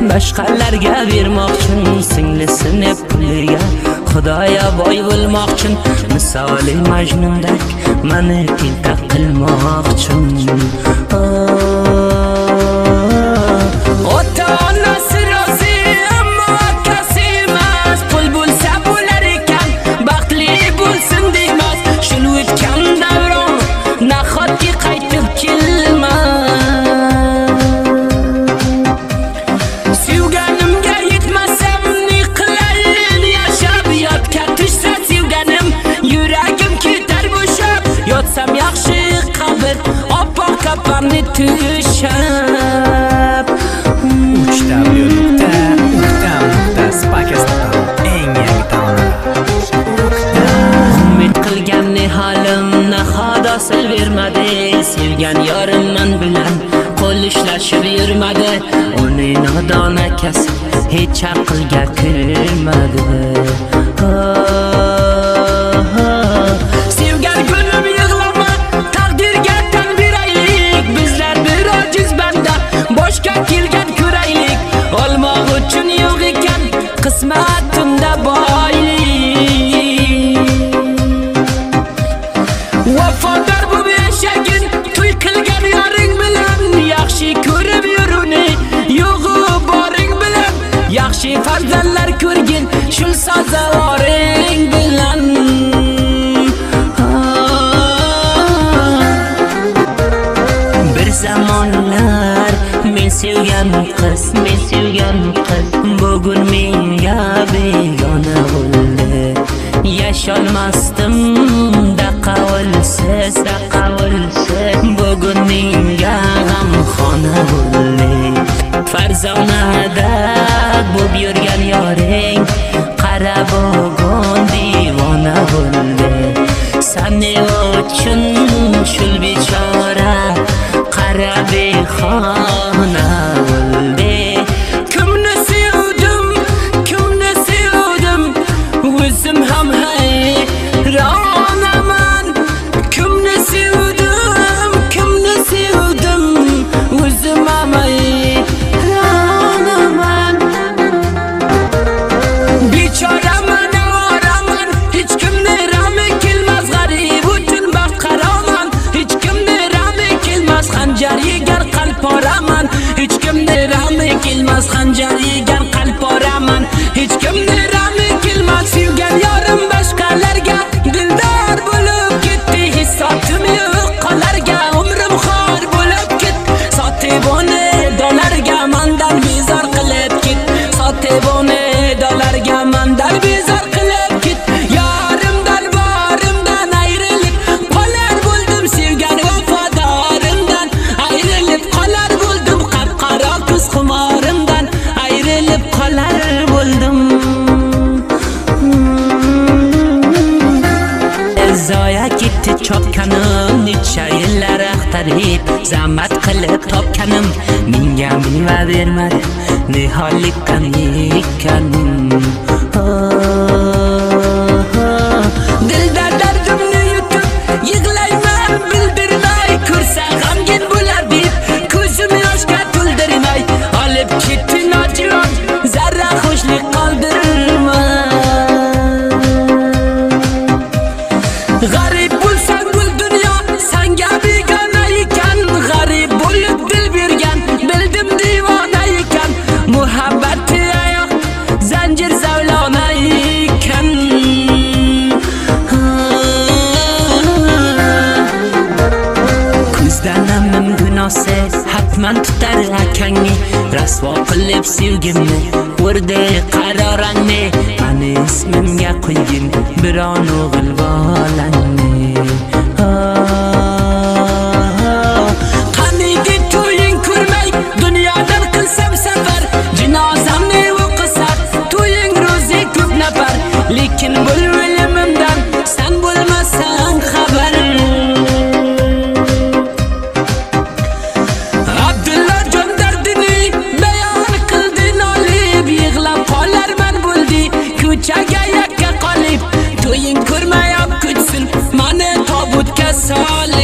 boshqalarga bermoqchin, singlisini puliga Xudoya boy bo'lmoqchin, misoli Majnundek meni tinta qilmoqchin. Ota-onasi rozi, ammo akasi emas. Pul bo'lsa bo'lar ekan, baxtli bo'lsin deymiz. Shul o'tgan davron nahotki qaytib kelmas. Sevganimga yetmasam ne qilayin, yashab yotga tushsa sevganim, yuragim ketar bo'shab. Yotsam yaxshi qabr, oppoq kafanni tushab. Umid qilganni halim nahoda sil bermadi. Sevgan yorim men bilan qo'l ushlashib yurmadi. Uning nodon akasi hech aqlga kirmadi. Sevgan gulim yig'lama, taqdirga tan beraylik. Bizlar bir ojiz banda, boshga kelgan ko'raylik. Olmoq uchun yo'q ekan qismatimda boylik. Vafodor bo'lib yashagin, to'y qilgan yoring bilan. Yaxshi ko'rib yuruni, yo'g'i boring bilan. Yaxshi farzandlar ko'rgin, shul sazavoring bilan. Bir zamonlar men sevgan qiz, bugun menga begona bo'ldi. Yasholmasdim daqavulsiz, bugun menga g'amxona bo'ldi. Farzonada bo'lib yurgan yoring, qara bugun divona bo'ldi. Sani uchun shul bechora qara behona bo'ldi. Kimni sevdim, o'zim ham hayronaman. Kimni sevdim, o'zim ham hayronaman. Bechoraman, avoraman, hech kimni rami kelmas. G'arib uchun baxt qaraman, hech kimni rami kelmas. Xanjar yegar qalb oraman, hech kimni rami kelmas. Xanjar yegar qalb oraman, hech kimni rami kelmas. Sevgan yorim boshqalarga dildor bo'lib ketdi. Hisotim yo'q qolarga, umrim xor bo'lib ketdi. Sotib uni dollarga mandan bezor qilib ketdi. Sotib uni dollarga mandan bezor qilib ketdi. Yorimdan borimdan ayrilib qolar bo'ldim. Sevgan vafodorimdan ayrilib qolar bo'ldim. Qap-qaro ko'z xumorimdan ayrilib qolar bo'ldim. Zoya ketdi chopkanim, necha yillar axtarib zahmat qilib topganim. Menga meva bermadi, niholikdan yekanim. Dilda dardimni yutib yig'layman, bildirmay. Ko'rsa g'amgin bo'lar deb ko'zim yoshga to'ldirmay. Olib ketdi nojiyon, zarra xushlik qoldirmay. G'arib bo'lsang bu dunyo senga begona ekan. G'arib bo'lib dil bergan, bildim divona ekan. Muhabbati oyoq zanjir zavlona ekan. Ko'zdan namim gunosi hatman tutar akangni. Rasvo qilib sevgimni, urdi qarorangni. Mani ismimga qo'ygin biron o'g'il bolangni. Qaniydi to'ying ko'rmay, dunyodan qilsam safar. Jinozamni o'qisar, to'ying ro'zi ko'p nafar. Lekin bu o'limimdan sen bo'lmasang xabar. Abdulla jon dardini bayon qildi nolib. Yig'lab qolarman bo'ldi ko'chaga yakka qolib. To'ying ko'rmayap ko'chsin, mani tobutga solib.